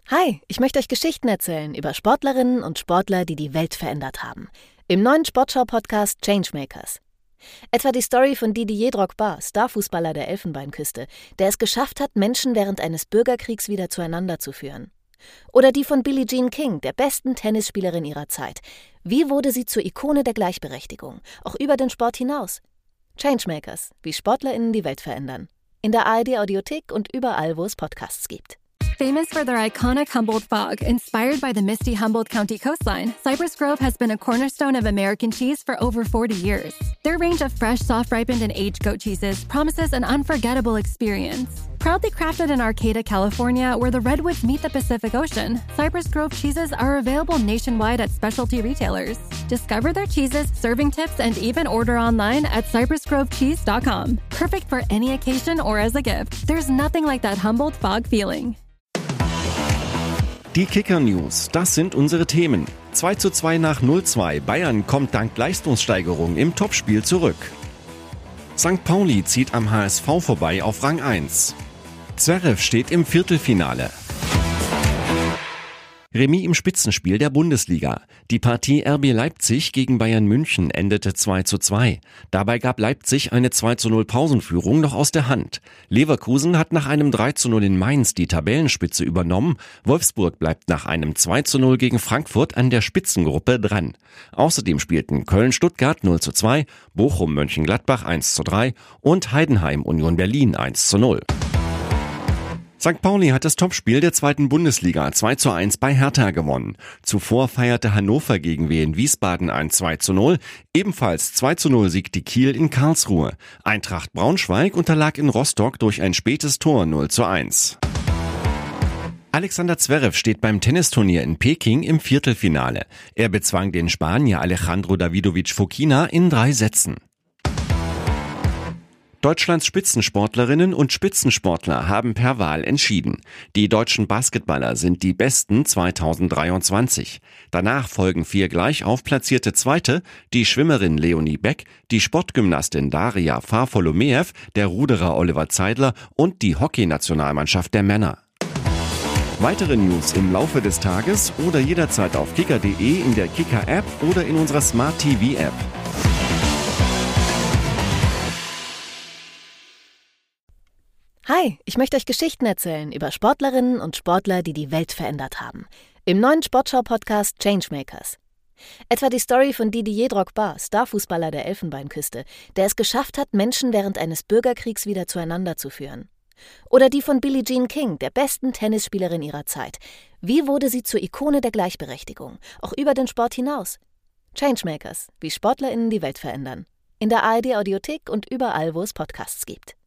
Hi, ich möchte euch Geschichten erzählen über Sportlerinnen und Sportler, die die Welt verändert haben. Im neuen Sportschau-Podcast Changemakers. Etwa die Story von Didier Drogba, Starfußballer der Elfenbeinküste, der es geschafft hat, Menschen während eines Bürgerkriegs wieder zueinander zu führen. Oder die von Billie Jean King, der besten Tennisspielerin ihrer Zeit. Wie wurde sie zur Ikone der Gleichberechtigung, auch über den Sport hinaus? Changemakers, wie SportlerInnen die Welt verändern. In der ARD-Audiothek und überall, wo es Podcasts gibt. Famous for their iconic Humboldt fog, inspired by the misty Humboldt County coastline, Cypress Grove has been a cornerstone of American cheese for over 40 years. Their range of fresh, soft-ripened, and aged goat cheeses promises an unforgettable experience. Proudly crafted in Arcata, California, where the redwoods meet the Pacific Ocean, Cypress Grove cheeses are available nationwide at specialty retailers. Discover their cheeses, serving tips, and even order online at cypressgrovecheese.com. Perfect for any occasion or as a gift. There's nothing like that Humboldt fog feeling. Die Kicker-News, das sind unsere Themen. 2:2 nach 0:2. Bayern kommt dank Leistungssteigerung im Topspiel zurück. St. Pauli zieht am HSV vorbei auf Rang 1. Zverev steht im Viertelfinale. Remis im Spitzenspiel der Bundesliga. Die Partie RB Leipzig gegen Bayern München endete 2:2. Dabei gab Leipzig eine 2:0 Pausenführung noch aus der Hand. Leverkusen hat nach einem 3:0 in Mainz die Tabellenspitze übernommen. Wolfsburg bleibt nach einem 2:0 gegen Frankfurt an der Spitzengruppe dran. Außerdem spielten Köln-Stuttgart 0:2, Bochum-Mönchengladbach 1:3 und Heidenheim-Union Berlin 1:0. St. Pauli hat das Topspiel der zweiten Bundesliga 2:1 bei Hertha gewonnen. Zuvor feierte Hannover gegen Wien Wiesbaden ein 2:0. Ebenfalls 2:0 siegte Kiel in Karlsruhe. Eintracht Braunschweig unterlag in Rostock durch ein spätes Tor 0:1. Alexander Zverev steht beim Tennisturnier in Peking im Viertelfinale. Er bezwang den Spanier Alejandro Davidovich Fokina in 3 Sätzen. Deutschlands Spitzensportlerinnen und Spitzensportler haben per Wahl entschieden. Die deutschen Basketballer sind die besten 2023. Danach folgen 4 gleich aufplatzierte Zweite, die Schwimmerin Leonie Beck, die Sportgymnastin Daria Farfolomeev, der Ruderer Oliver Zeidler und die Hockeynationalmannschaft der Männer. Weitere News im Laufe des Tages oder jederzeit auf kicker.de, in der Kicker-App oder in unserer Smart-TV-App. Hi, ich möchte euch Geschichten erzählen über Sportlerinnen und Sportler, die die Welt verändert haben. Im neuen Sportschau-Podcast Changemakers. Etwa die Story von Didier Drogba, Starfußballer der Elfenbeinküste, der es geschafft hat, Menschen während eines Bürgerkriegs wieder zueinander zu führen. Oder die von Billie Jean King, der besten Tennisspielerin ihrer Zeit. Wie wurde sie zur Ikone der Gleichberechtigung, auch über den Sport hinaus? Changemakers, wie SportlerInnen die Welt verändern. In der ARD-Audiothek und überall, wo es Podcasts gibt.